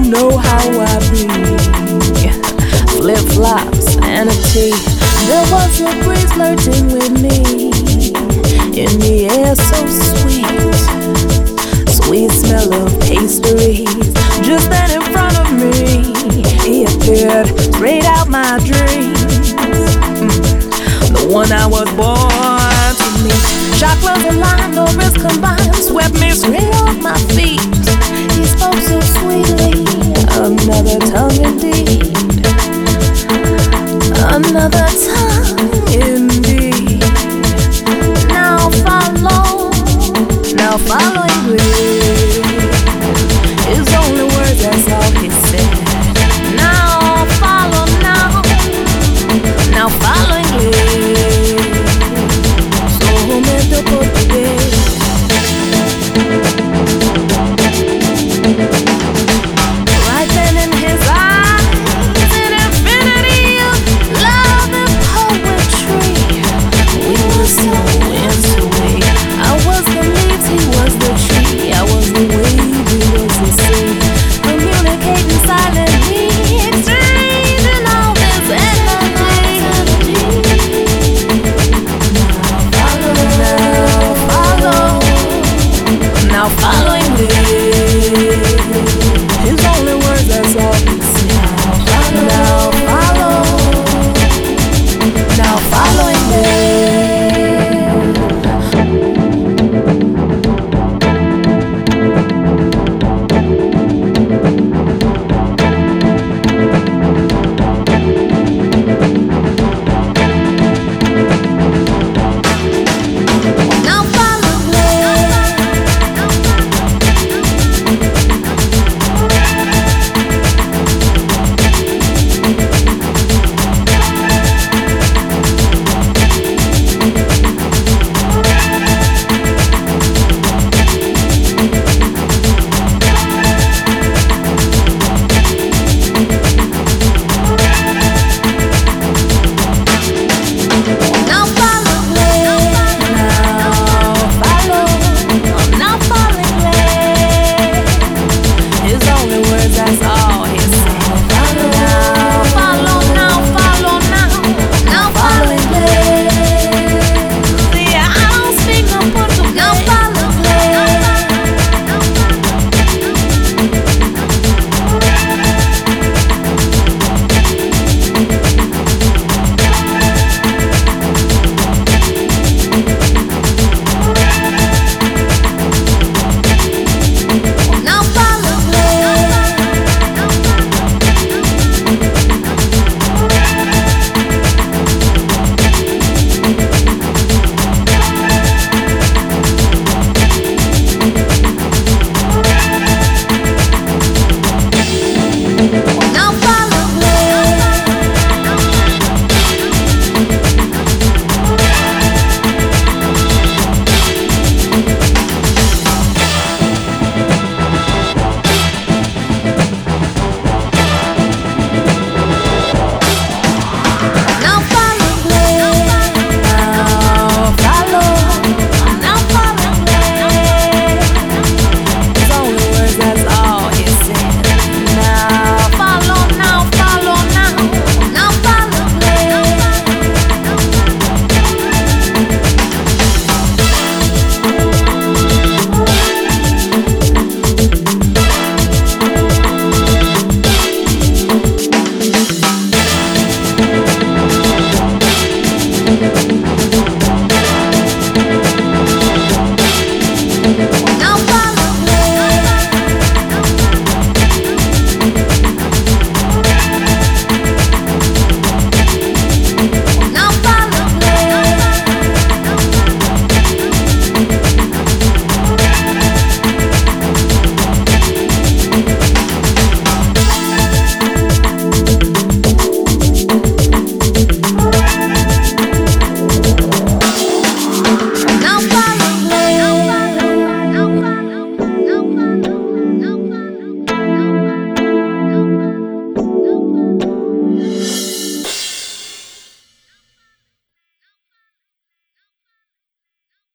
know how I be. Flip-flops and a tee. There was a breeze flirting with me. In the air so sweet. Sweet smell of pastries. Just then in front of me, he appeared straight out my dreams. The one I was born to meet. Chakras aligned, no risk combined. Swept me straight off my feet. He spoke so sweetly. Another tongue indeed. Another tongue indeed. Now following me. His only words, that's all he said. Now following me. So me to put